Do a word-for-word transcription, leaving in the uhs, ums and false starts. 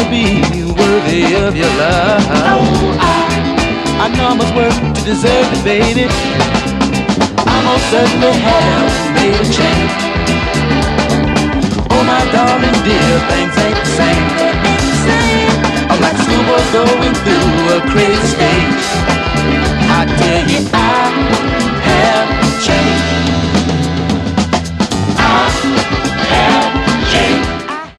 be worthy of your love. Oh, I, I know I must work to deserve it, baby. I most certainly have made a change. Oh, my darling dear, things